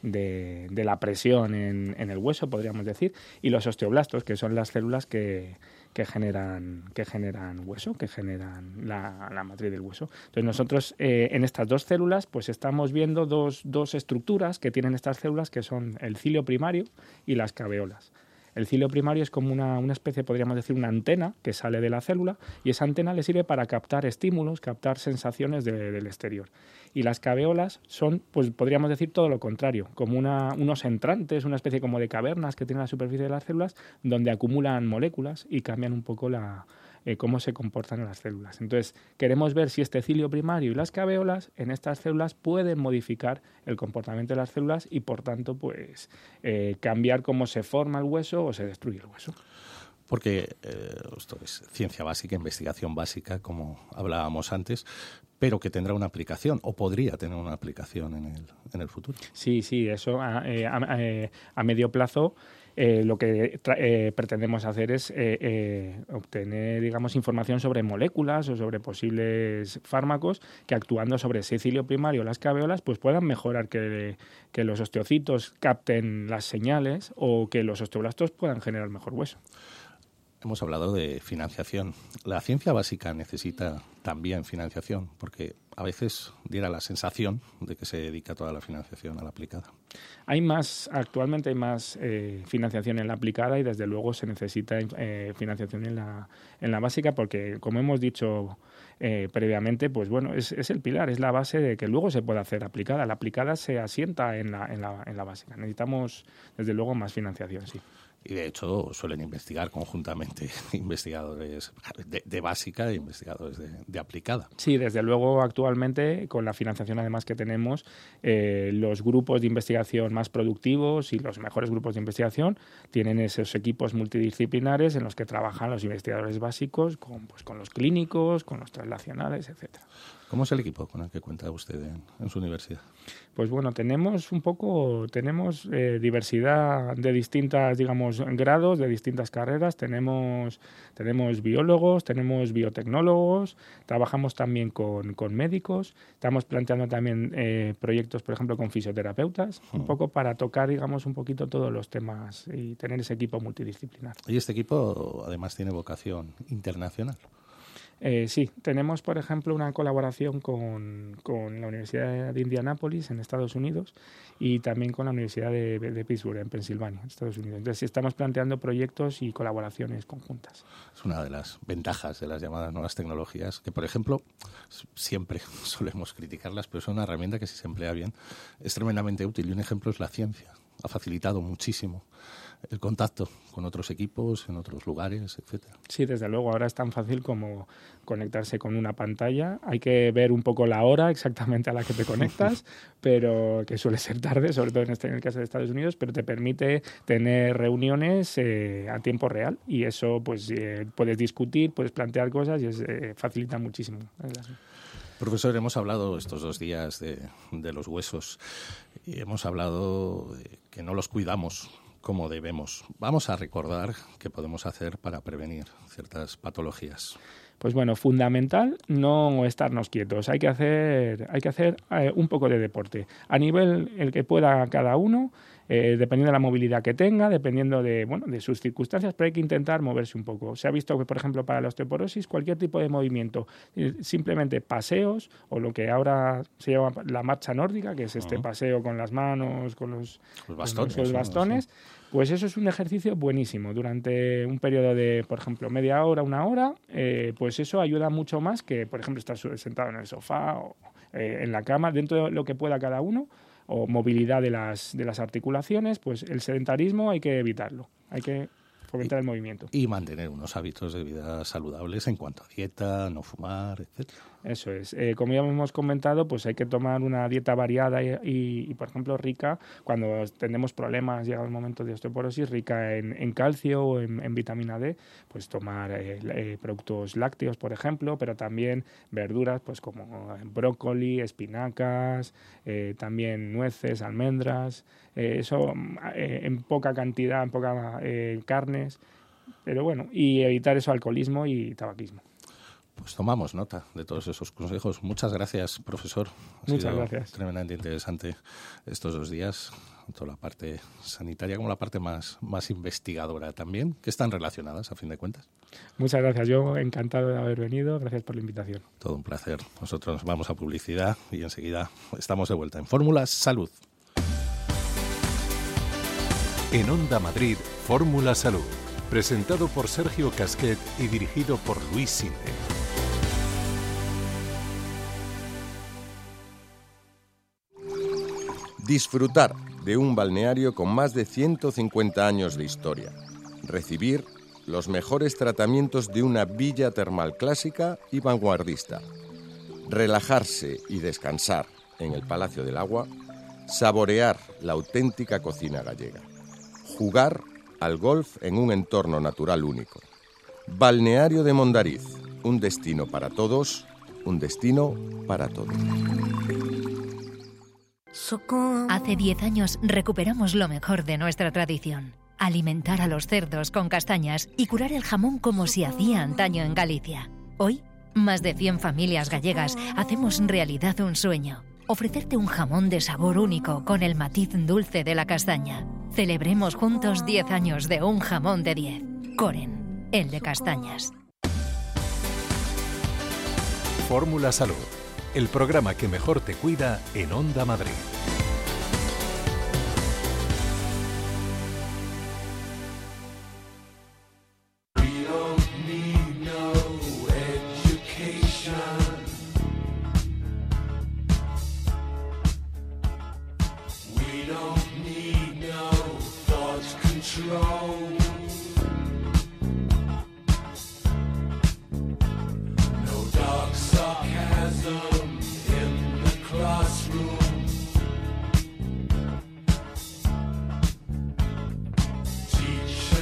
de, de la presión en, en el hueso, podríamos decir, y los osteoblastos, que son las células que, que generan que generan hueso, que generan la, la matriz del hueso. Entonces nosotros eh, en estas dos células pues estamos viendo dos, dos estructuras que tienen estas células, que son el cilio primario y las caveolas. El cilio primario es como una, una especie, podríamos decir, una antena que sale de la célula, y esa antena le sirve para captar estímulos, captar sensaciones de, del exterior. Y las caveolas son, pues podríamos decir, todo lo contrario, como una, unos entrantes, una especie como de cavernas que tienen la superficie de las células, donde acumulan moléculas y cambian un poco la, eh, cómo se comportan las células. Entonces, queremos ver si este cilio primario y las caveolas en estas células pueden modificar el comportamiento de las células y, por tanto, pues eh, cambiar cómo se forma el hueso o se destruye el hueso. Porque eh, esto es ciencia básica, investigación básica, como hablábamos antes, pero que tendrá una aplicación, o podría tener una aplicación en el, en el futuro. Sí, sí, eso a, eh, a, a medio plazo eh, lo que tra- eh, pretendemos hacer es eh, eh, obtener, digamos, información sobre moléculas o sobre posibles fármacos que, actuando sobre ese cilio primario, las caveolas, pues puedan mejorar que, que los osteocitos capten las señales o que los osteoblastos puedan generar mejor hueso. Hemos hablado de financiación. La ciencia básica necesita también financiación, porque a veces diera la sensación de que se dedica toda la financiación a la aplicada. Hay más, actualmente hay más eh, financiación en la aplicada y desde luego se necesita eh, financiación en la, en la básica, porque, como hemos dicho eh, previamente, pues bueno, es, es el pilar, es la base de que luego se pueda hacer aplicada. La aplicada se asienta en la, en la, en la básica. Necesitamos desde luego más financiación, sí. Y de hecho suelen investigar conjuntamente investigadores de, de básica e investigadores de, de aplicada. Sí, desde luego actualmente actualmente, con la financiación además que tenemos, eh, los grupos de investigación más productivos y los mejores grupos de investigación tienen esos equipos multidisciplinares en los que trabajan los investigadores básicos con, pues, con los clínicos, con los translacionales, etcétera. ¿Cómo es el equipo con el que cuenta usted en, en su universidad? Pues bueno, tenemos un poco, tenemos eh, diversidad de distintas, digamos, grados, de distintas carreras. Tenemos, tenemos biólogos, tenemos biotecnólogos, trabajamos también con, con médicos, estamos planteando también eh, proyectos, por ejemplo, con fisioterapeutas, uh-huh. un poco para tocar, digamos, un poquito todos los temas y tener ese equipo multidisciplinar. Y este equipo además tiene vocación internacional. Eh, sí, tenemos, por ejemplo, una colaboración con, con la Universidad de Indianápolis en Estados Unidos y también con la Universidad de, de Pittsburgh en Pensilvania, en Estados Unidos. Entonces, estamos planteando proyectos y colaboraciones conjuntas. Es una de las ventajas de las llamadas nuevas tecnologías, que, por ejemplo, siempre solemos criticarlas, pero es una herramienta que, si se emplea bien, es tremendamente útil. Y un ejemplo es la ciencia. Ha facilitado muchísimo el contacto con otros equipos, en otros lugares, etcétera. Sí, desde luego. Ahora es tan fácil como conectarse con una pantalla. Hay que ver un poco la hora exactamente a la que te conectas, pero que suele ser tarde, sobre todo en, este, en el caso de Estados Unidos, pero te permite tener reuniones eh, a tiempo real y eso pues eh, puedes discutir, puedes plantear cosas y es, eh, facilita muchísimo. Profesor, hemos hablado estos dos días de, de los huesos y hemos hablado de que no los cuidamos como debemos. Vamos a recordar qué podemos hacer para prevenir ciertas patologías. Pues bueno, fundamental no estarnos quietos. Hay que hacer, hay que hacer eh, un poco de deporte. A nivel el que pueda cada uno, eh, dependiendo de la movilidad que tenga, dependiendo de, bueno, de sus circunstancias, pero hay que intentar moverse un poco. Se ha visto que, por ejemplo, para la osteoporosis, cualquier tipo de movimiento, eh, simplemente paseos o lo que ahora se llama la marcha nórdica, que es este uh-huh. paseo con las manos, con los, los bastones, con los bastones, ¿no? Sí. Pues eso es un ejercicio buenísimo. Durante un periodo de, por ejemplo, media hora, una hora, eh, pues eso ayuda mucho más que, por ejemplo, estar sentado en el sofá o eh, en la cama, dentro de lo que pueda cada uno, o movilidad de las, de las articulaciones, pues el sedentarismo hay que evitarlo. Hay que fomentar el movimiento. Y mantener unos hábitos de vida saludables en cuanto a dieta, no fumar, etcétera. Eso es. Eh, como ya hemos comentado, pues hay que tomar una dieta variada y, y, y por ejemplo, rica, cuando tenemos problemas, llega el momento de osteoporosis, rica en, en calcio o en, en vitamina D, pues tomar eh, eh, productos lácteos, por ejemplo, pero también verduras, pues como brócoli, espinacas, eh, también nueces, almendras, eh, eso eh, en poca cantidad, en poca eh, carnes, pero bueno, y evitar eso, alcoholismo y tabaquismo. Pues tomamos nota de todos esos consejos. Muchas gracias, profesor. Ha Muchas sido gracias. Tremendamente interesante estos dos días, tanto la parte sanitaria como la parte más, más investigadora también, que están relacionadas a fin de cuentas. Muchas gracias. Yo encantado de haber venido. Gracias por la invitación. Todo un placer. Nosotros nos vamos a publicidad y enseguida estamos de vuelta en Fórmula Salud. En Onda Madrid, Fórmula Salud. Presentado por Sergio Casquet y dirigido por Luis Sinde. Disfrutar de un balneario con más de ciento cincuenta años de historia. Recibir los mejores tratamientos de una villa termal clásica y vanguardista. Relajarse y descansar en el Palacio del Agua. Saborear la auténtica cocina gallega. Jugar al golf en un entorno natural único. Balneario de Mondariz, un destino para todos, un destino para todos. Hace diez años recuperamos lo mejor de nuestra tradición. Alimentar a los cerdos con castañas y curar el jamón como se hacía antaño en Galicia. Hoy, más de cien familias gallegas hacemos realidad un sueño. Ofrecerte un jamón de sabor único con el matiz dulce de la castaña. Celebremos juntos diez años de un jamón de diez. Coren, el de castañas. Fórmula Salud, el programa que mejor te cuida en Onda Madrid.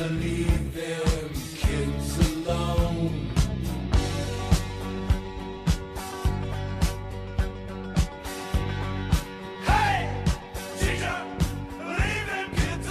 leave them kids alone. Hey, teacher, leave them kids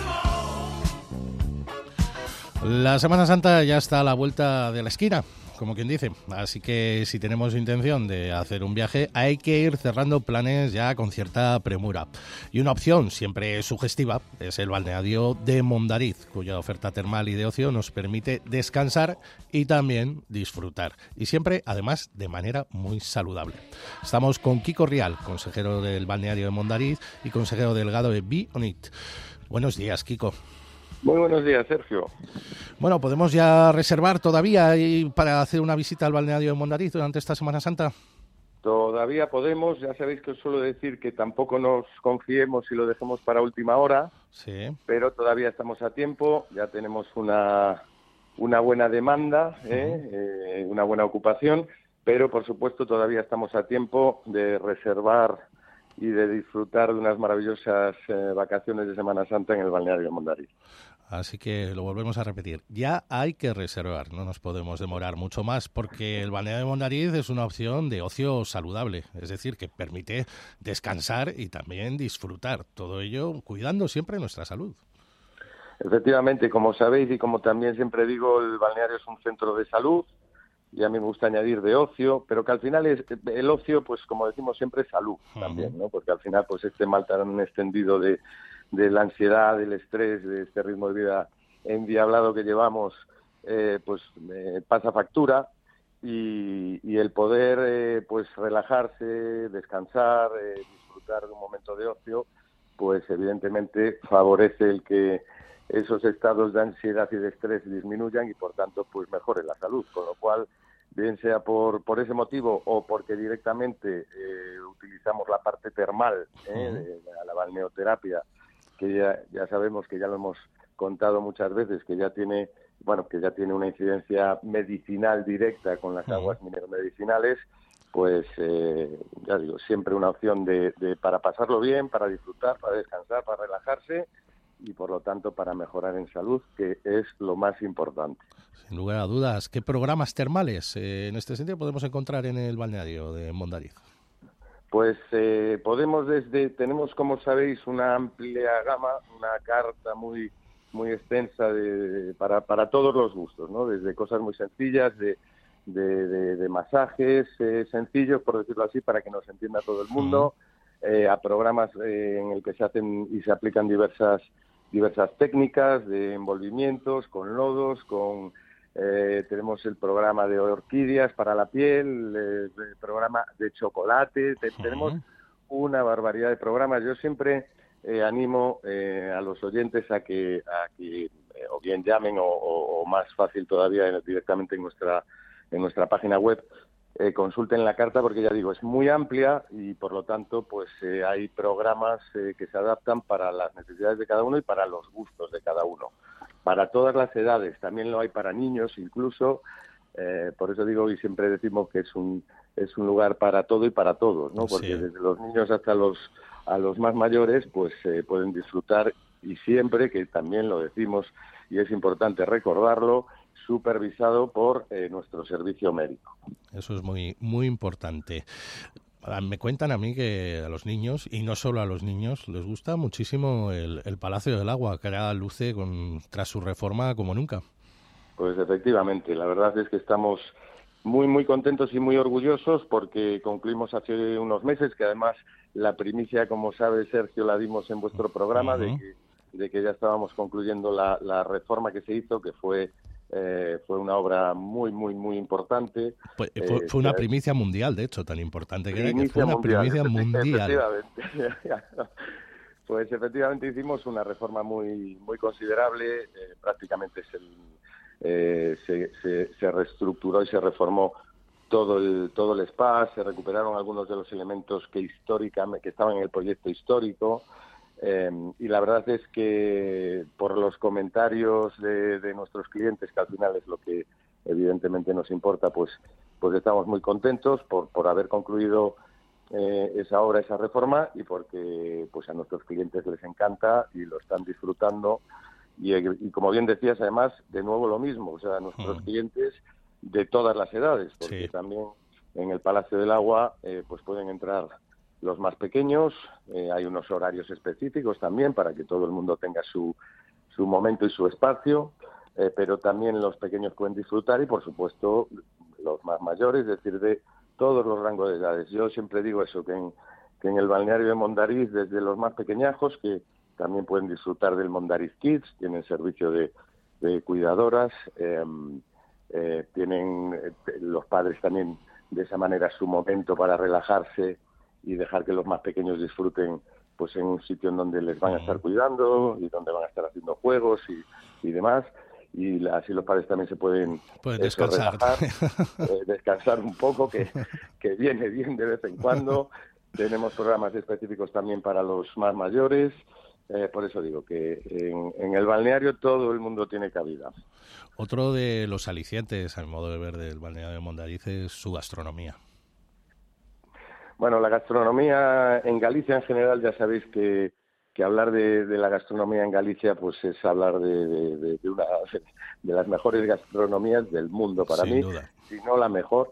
alone. La Semana Santa ya está a la vuelta de la esquina, como quien dice. Así que si tenemos intención de hacer un viaje, hay que ir cerrando planes ya con cierta premura. Y una opción siempre sugestiva es el balneario de Mondariz, cuya oferta termal y de ocio nos permite descansar y también disfrutar. Y siempre, además, de manera muy saludable. Estamos con Kiko Rial, consejero del balneario de Mondariz y consejero delegado de Be On It. Buenos días, Kiko. Muy buenos días, Sergio. Bueno, ¿podemos ya reservar todavía y para hacer una visita al balneario de Mondariz durante esta Semana Santa? Todavía podemos, ya sabéis que os suelo decir que tampoco nos confiemos y lo dejemos para última hora, sí, pero todavía estamos a tiempo, ya tenemos una, una buena demanda, ¿eh? Uh-huh. eh, una buena ocupación, pero por supuesto todavía estamos a tiempo de reservar y de disfrutar de unas maravillosas eh, vacaciones de Semana Santa en el balneario de Mondariz. Así que lo volvemos a repetir, ya hay que reservar, no nos podemos demorar mucho más porque el balneario de Mondariz es una opción de ocio saludable, es decir, que permite descansar y también disfrutar, todo ello cuidando siempre nuestra salud. Efectivamente, como sabéis y como también siempre digo, el balneario es un centro de salud, y a mí me gusta añadir de ocio, pero que al final es el ocio, pues como decimos siempre, es salud también, ¿no? Porque al final, pues este mal tan extendido de, de la ansiedad, del estrés, de este ritmo de vida endiablado que llevamos, eh, pues eh, pasa factura y, y el poder, eh, pues relajarse, descansar, eh, disfrutar de un momento de ocio, pues evidentemente favorece el que esos estados de ansiedad y de estrés disminuyan y por tanto pues mejore la salud, con lo cual bien sea por por ese motivo o porque directamente eh, utilizamos la parte termal, eh, de, de la balneoterapia, que ya ya sabemos que ya lo hemos contado muchas veces, que ya tiene bueno que ya tiene una incidencia medicinal directa con las aguas mineromedicinales, pues eh, ya digo, siempre una opción de, de para pasarlo bien, para disfrutar, para descansar, para relajarse y por lo tanto para mejorar en salud, que es lo más importante. Sin lugar a dudas. ¿Qué programas termales eh, en este sentido podemos encontrar en el balneario de Mondariz? Pues eh, podemos desde, tenemos como sabéis una amplia gama, una carta muy muy extensa de, de, para, para todos los gustos, ¿no? Desde cosas muy sencillas, de, de, de, de masajes eh, sencillos, por decirlo así, para que nos entienda todo el mundo, uh-huh. eh, a programas eh, en el que se hacen y se aplican diversas diversas técnicas de envolvimientos, con lodos, con eh, tenemos el programa de orquídeas para la piel, eh, el programa de chocolate, te, uh-huh. tenemos una barbaridad de programas. Yo siempre eh, animo eh, a los oyentes a que, a que eh, o bien llamen o, o, o más fácil todavía en, directamente en nuestra en nuestra página web, eh, consulten la carta porque ya digo, es muy amplia y por lo tanto pues eh, hay programas eh, que se adaptan para las necesidades de cada uno y para los gustos de cada uno. Para todas las edades, también lo hay para niños incluso, eh, por eso digo y siempre decimos que es un es un lugar para todo y para todos, ¿no? Porque sí. Desde los niños hasta los a los más mayores pues eh, pueden disfrutar y siempre, que también lo decimos y es importante recordarlo, supervisado por eh, nuestro servicio médico. Eso es muy muy importante. Me cuentan a mí que a los niños, y no solo a los niños, les gusta muchísimo el, el Palacio del Agua, que ahora luce con, tras su reforma como nunca. Pues efectivamente, la verdad es que estamos muy muy contentos y muy orgullosos porque concluimos hace unos meses, que además la primicia, como sabe Sergio, la dimos en vuestro programa, uh-huh. de, que, de que ya estábamos concluyendo la, la reforma que se hizo, que fue Eh, fue una obra muy, muy, muy importante. Pues, fue, eh, fue una primicia mundial, de hecho, tan importante que era que fue una mundial, primicia mundial. Efectivamente. Pues efectivamente hicimos una reforma muy muy considerable, eh, prácticamente se, eh, se, se, se reestructuró y se reformó todo el todo el spa, se recuperaron algunos de los elementos que históricamente que estaban en el proyecto histórico. Eh, y la verdad es que por los comentarios de, de nuestros clientes, que al final es lo que evidentemente nos importa, pues pues estamos muy contentos por, por haber concluido eh, esa obra, esa reforma, y porque pues a nuestros clientes les encanta y lo están disfrutando y, y como bien decías, además, de nuevo lo mismo, o sea, nuestros mm. clientes de todas las edades, porque sí. también en el Palacio del Agua eh, pues pueden entrar los más pequeños, eh, hay unos horarios específicos también para que todo el mundo tenga su, su momento y su espacio, eh, pero también los pequeños pueden disfrutar y, por supuesto, los más mayores, es decir, de todos los rangos de edades. Yo siempre digo eso, que en, que en el balneario de Mondariz, desde los más pequeñajos, que también pueden disfrutar del Mondariz Kids, tienen servicio de, de cuidadoras, eh, eh, tienen eh, los padres también de esa manera su momento para relajarse y dejar que los más pequeños disfruten pues en un sitio en donde les van a estar cuidando y donde van a estar haciendo juegos y, y demás. Y la, así los padres también se pueden, pueden eso, descansar, relajar, eh, descansar un poco, que, que viene bien de vez en cuando. Tenemos programas específicos también para los más mayores. Eh, por eso digo que en, en el balneario todo el mundo tiene cabida. Otro de los alicientes, a mi modo de ver, del balneario de Mondariz es su gastronomía. Bueno, la gastronomía en Galicia en general, ya sabéis que, que hablar de, de la gastronomía en Galicia pues es hablar de, de, de, de una de las mejores gastronomías del mundo para Sin mí, duda. Si no la mejor.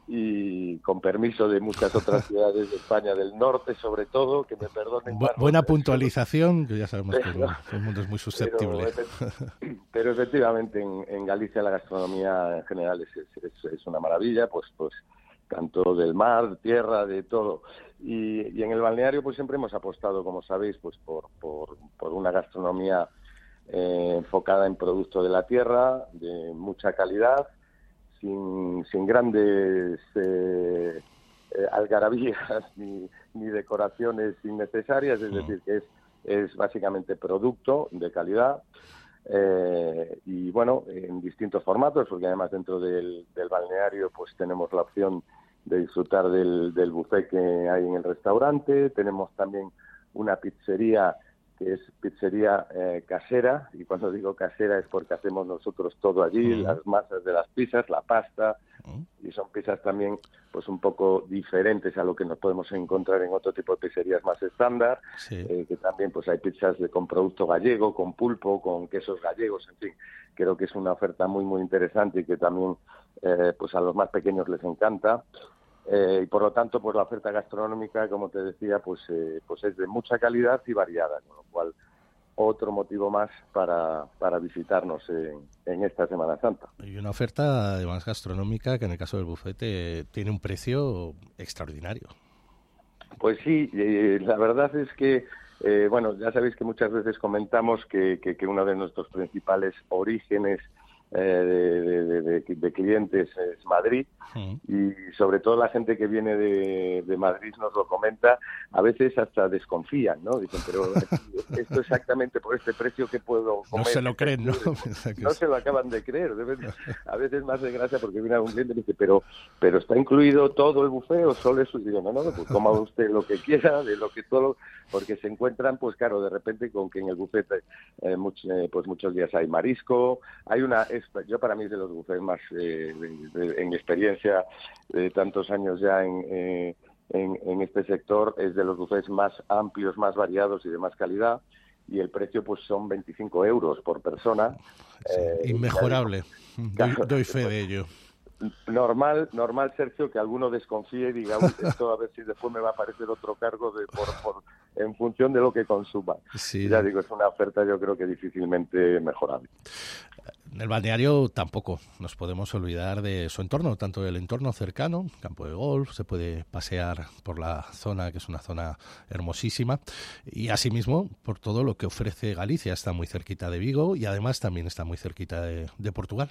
Y con permiso de muchas otras ciudades de España, del norte sobre todo, que me perdonen. Bu buena puntualización, que ya sabemos que todo el mundo es muy susceptible. Pero, pero efectivamente en, en Galicia la gastronomía en general es, es, es una maravilla, pues pues tanto del mar, tierra, de todo. Y, y en el balneario pues siempre hemos apostado, como sabéis, pues por, por, por una gastronomía eh, enfocada en producto de la tierra, de mucha calidad, Sin, sin grandes eh, eh, algarabías ni, ni decoraciones innecesarias, es decir, que es, es básicamente producto de calidad eh, y bueno, en distintos formatos, porque además dentro del, del balneario pues tenemos la opción de disfrutar del, del buffet que hay en el restaurante, tenemos también una pizzería que es pizzería eh, casera, y cuando digo casera es porque hacemos nosotros todo allí, uh-huh. las masas de las pizzas, la pasta, uh-huh. y son pizzas también pues un poco diferentes a lo que nos podemos encontrar en otro tipo de pizzerías más estándar, sí. eh, que también pues hay pizzas de, con producto gallego, con pulpo, con quesos gallegos, en fin, creo que es una oferta muy muy interesante y que también eh, pues a los más pequeños les encanta. Eh, y por lo tanto, pues la oferta gastronómica, como te decía, pues eh, pues es de mucha calidad y variada, con lo cual otro motivo más para, para visitarnos en, en esta Semana Santa. Y una oferta además gastronómica que en el caso del bufete tiene un precio extraordinario. Pues sí, eh, la verdad es que, eh, bueno, ya sabéis que muchas veces comentamos que, que, que uno de nuestros principales orígenes Eh, de, de, de, de clientes es Madrid, sí. Y sobre todo la gente que viene de, de Madrid nos lo comenta, a veces hasta desconfían, ¿no? Dicen, pero esto exactamente por este precio que puedo comer. No se lo creen, ¿no? No se lo acaban de creer. A veces más de gracia porque viene un cliente y dice, pero pero ¿está incluido todo el buffet o solo eso? Y digo, no, no, pues coma usted lo que quiera, de lo que todo, porque se encuentran, pues claro, de repente con que en el buffet eh, much, eh, pues muchos días hay marisco, hay una... Yo para mí es de los buffets más, eh, de, de, en mi experiencia de tantos años ya en, eh, en, en este sector, es de los buffets más amplios, más variados y de más calidad, y el precio pues son veinticinco euros por persona. Sí, eh, inmejorable, doy, doy fe de ello. Normal, normal, Sergio, que alguno desconfíe y diga, uy, esto a ver si después me va a aparecer otro cargo de, por, por, en función de lo que consuma. Sí. Ya digo, es una oferta yo creo que difícilmente mejorable. En el balneario tampoco nos podemos olvidar de su entorno, tanto del entorno cercano, campo de golf, se puede pasear por la zona, que es una zona hermosísima, y asimismo por todo lo que ofrece Galicia. Está muy cerquita de Vigo y además también está muy cerquita de, de Portugal.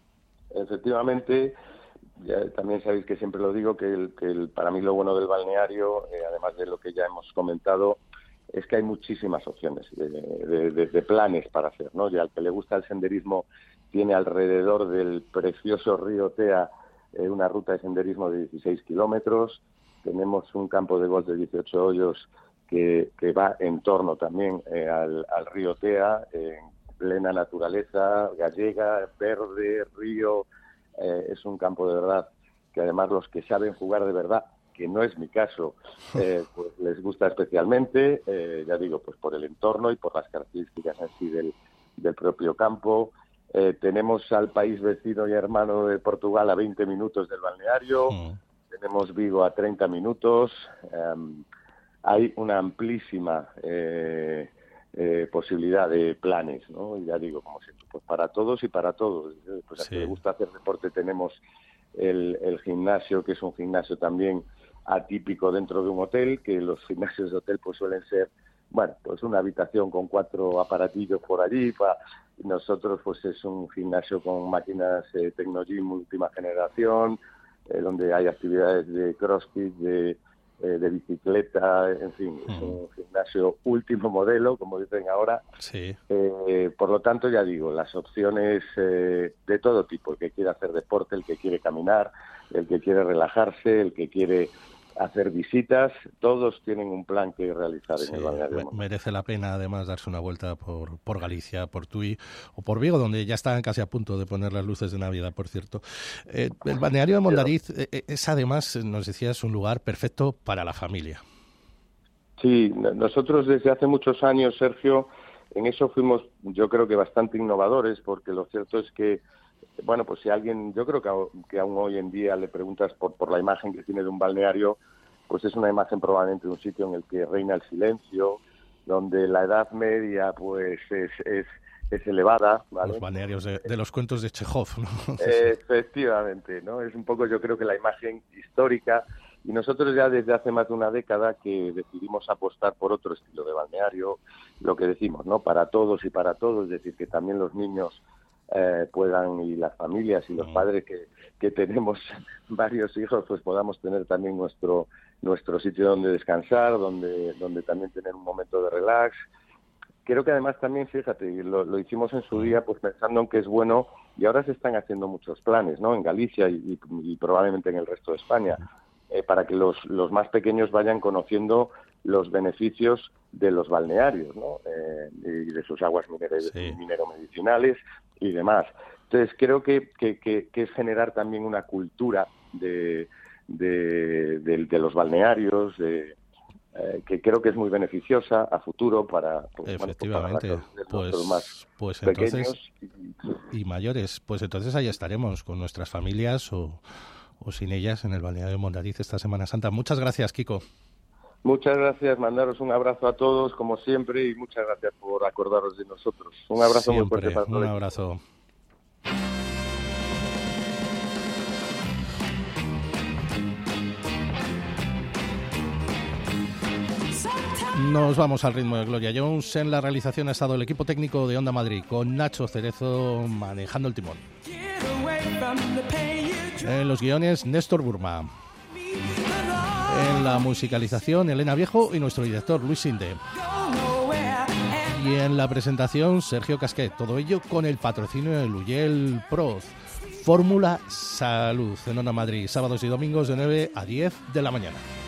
Efectivamente, ya también sabéis que siempre lo digo, que, el, que el, para mí lo bueno del balneario, eh, además de lo que ya hemos comentado, es que hay muchísimas opciones de, de, de, de planes para hacer, ¿no? Y al que le gusta el senderismo tiene alrededor del precioso río Tea eh, una ruta de senderismo de dieciséis kilómetros, tenemos un campo de golf de dieciocho hoyos que, que va en torno también eh, al, al río Tea, en plena naturaleza gallega, verde, río, eh, es un campo de verdad que además los que saben jugar de verdad, que no es mi caso, eh, pues les gusta especialmente, eh, ya digo, pues por el entorno y por las características en sí del, del propio campo. Eh, tenemos al país vecino y hermano de Portugal a veinte minutos del balneario, mm. tenemos Vigo a treinta minutos, um, hay una amplísima eh, eh, posibilidad de planes, ¿no? Y ya digo, como siempre, pues para todos y para todos. Pues a sí. quien le gusta hacer deporte tenemos el, el gimnasio, que es un gimnasio también atípico dentro de un hotel, que los gimnasios de hotel pues suelen ser, bueno, pues una habitación con cuatro aparatillos por allí. Pa, nosotros pues es un gimnasio con máquinas eh, Tecnogym última generación, eh, donde hay actividades de crossfit, de, eh, de bicicleta, en fin, mm. es un gimnasio último modelo, como dicen ahora. Sí. Eh, por lo tanto, ya digo, las opciones eh, de todo tipo, el que quiere hacer deporte, el que quiere caminar, el que quiere relajarse, el que quiere hacer visitas, todos tienen un plan que realizar sí, en el balneario. Merece la pena además darse una vuelta por, por Galicia, por Tui o por Vigo, donde ya están casi a punto de poner las luces de Navidad, por cierto. Eh, el balneario de Mondariz eh, es además, nos decías, un lugar perfecto para la familia. Sí, nosotros desde hace muchos años, Sergio, en eso fuimos yo creo que bastante innovadores, porque lo cierto es que bueno, pues si alguien, yo creo que, que aún hoy en día le preguntas por, por la imagen que tiene de un balneario, pues es una imagen probablemente de un sitio en el que reina el silencio, donde la edad media pues es, es, es elevada, ¿vale? Los balnearios de, de los cuentos de Chekhov, ¿no? Efectivamente, ¿no? Es un poco yo creo que la imagen histórica, y nosotros ya desde hace más de una década que decidimos apostar por otro estilo de balneario, lo que decimos, ¿no? Para todos y para todos, es decir, que también los niños Eh, puedan, y las familias y los padres que, que tenemos varios hijos, pues podamos tener también nuestro nuestro sitio donde descansar, donde donde también tener un momento de relax. Creo que además también, fíjate, lo, lo hicimos en su día pues pensando en que es bueno, y ahora se están haciendo muchos planes, ¿no? En Galicia y, y, y probablemente en el resto de España, eh, para que los, los más pequeños vayan conociendo los beneficios de los balnearios, ¿no? Eh, y de sus aguas minero, sí. mineromedicinales y demás. Entonces creo que, que, que, que es generar también una cultura de, de, de, de los balnearios, de, eh, que creo que es muy beneficiosa a futuro para, pues, efectivamente, bueno, pues, para pues, más pues pequeños entonces, y, y mayores. Pues entonces ahí estaremos con nuestras familias o, o sin ellas en el balneario de Mondariz esta Semana Santa. Muchas gracias, Kiko. Muchas gracias, mandaros un abrazo a todos, como siempre, y muchas gracias por acordaros de nosotros. Un abrazo siempre, muy fuerte para todos. Un abrazo. Nos vamos al ritmo de Gloria Jones. En la realización ha estado el equipo técnico de Onda Madrid, con Nacho Cerezo manejando el timón. En los guiones, Néstor Burma. En la musicalización, Elena Viejo y nuestro director, Luis Sinde. Y en la presentación, Sergio Casquet. Todo ello con el patrocinio de Luyel Proz. Fórmula Salud en Onda Madrid, sábados y domingos de nueve a diez de la mañana.